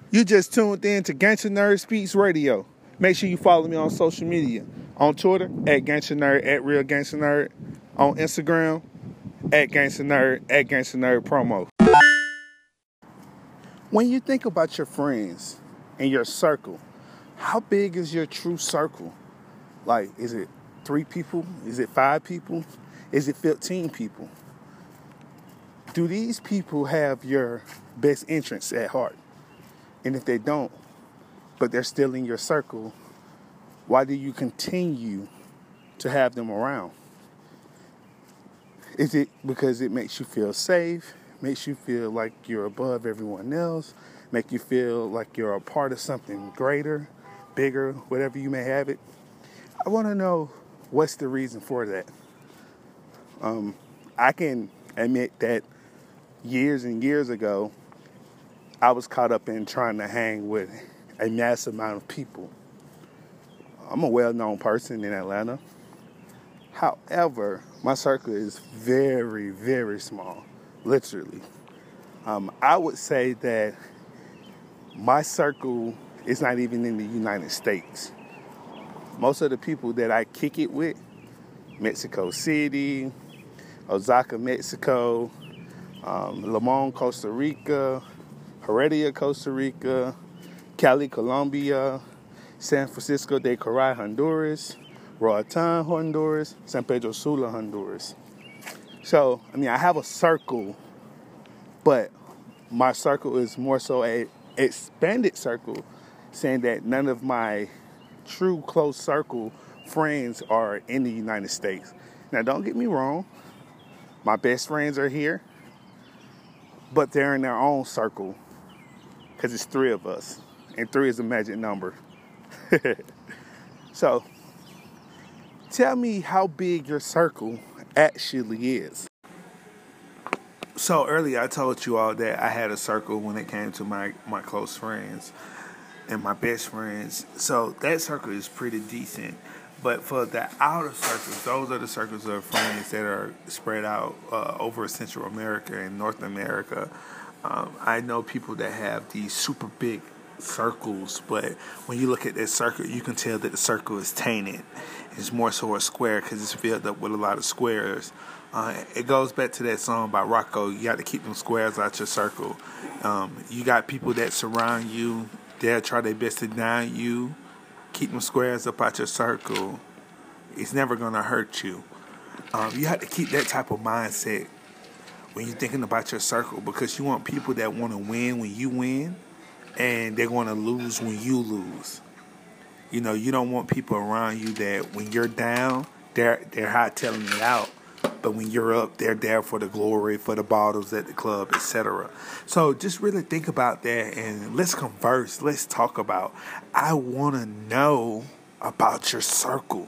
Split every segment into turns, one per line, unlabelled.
You just tuned in to Gangsta Nerd Speaks Radio. Make sure you follow me on social media. On Twitter, at Gangsta Nerd, at Real Gangsta Nerd. On Instagram, at Gangsta Nerd, at Gangsta Nerd Promo. When you think about your friends and your circle, how big is your true circle? Like, is it 3 people? Is it 5 people? Is it 15 people? Do these people have your best interests at heart? And if they don't, but they're still in your circle, why do you continue to have them around? Is it because it makes you feel safe, makes you feel like you're above everyone else, make you feel like you're a part of something greater, bigger, whatever you may have it? I want to know what's the reason for that. I can admit that years and years ago, I was caught up in trying to hang with a massive amount of people. I'm a well-known person in Atlanta. However, my circle is very, very small, literally. I would say that my circle is not even in the United States. Most of the people that I kick it with, Mexico City, Osaka, Mexico, Limon, Costa Rica, Heredia, Costa Rica, Cali, Colombia, San Francisco de Coray, Honduras, Roatan, Honduras, San Pedro Sula, Honduras. So, I have a circle, but my circle is more so an expanded circle, saying that none of my true close circle friends are in the United States. Now, don't get me wrong. My best friends are here, but they're in their own circle. Because it's 3 of us. And 3 is a magic number. So, tell me how big your circle actually is. So, earlier I told you all that I had a circle when it came to my close friends and my best friends. So, that circle is pretty decent. But for the outer circles, those are the circles of friends that are spread out over Central America and North America. I know people that have these super big circles, but when you look at that circle, you can tell that the circle is tainted. It's more so a square because it's filled up with a lot of squares. It goes back to that song by Rocco, you got to keep them squares out your circle. You got people that surround you, they'll try their best to down you. Keep them squares up out your circle. It's never going to hurt you. You have to keep that type of mindset when you're thinking about your circle, because you want people that want to win when you win, and they're going to lose when you lose. You don't want people around you that when you're down, they're hightailing it out, but when you're up, they're there for the glory, for the bottles at the club, etc. So just really think about that, and let's converse. Let's talk about. I want to know about your circle.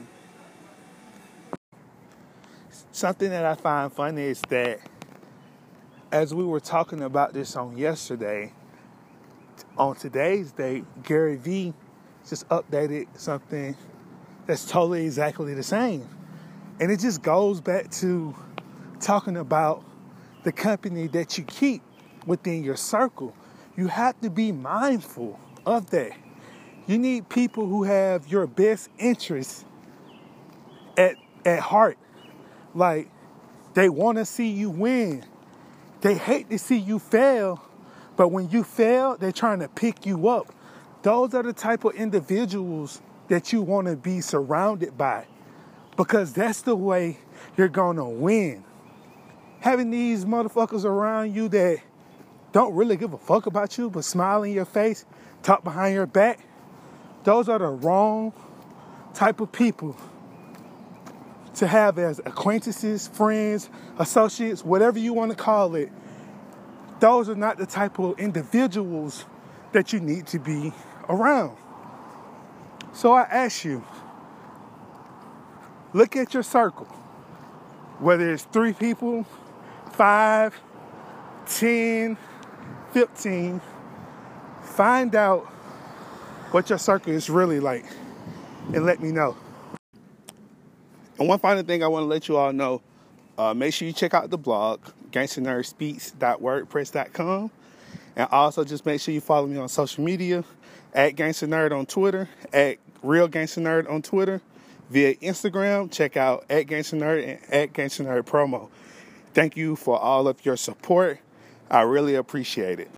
Something that I find funny is that as we were talking about this on yesterday, on today's date, Gary Vee just updated something that's totally exactly the same. And it just goes back to talking about the company that you keep within your circle. You have to be mindful of that. You need people who have your best interests at heart. Like, they want to see you win. They hate to see you fail, but when you fail, they're trying to pick you up. Those are the type of individuals that you want to be surrounded by, because that's the way you're going to win. Having these motherfuckers around you that don't really give a fuck about you, but smile in your face, talk behind your back, those are the wrong type of people to have as acquaintances, friends, associates, whatever you want to call it. Those are not the type of individuals that you need to be around. So I ask you, look at your circle. Whether it's 3 people, 5, 10, 15, find out what your circle is really like and let me know. And one final thing I want to let you all know, make sure you check out the blog, gangstanerdspeaks.wordpress.com. And also just make sure you follow me on social media, at Gangsta Nerd on Twitter, at Real Gangsta Nerd on Twitter. Via Instagram, check out at Gangsta Nerd and at Gangsta Nerd Promo. Thank you for all of your support. I really appreciate it.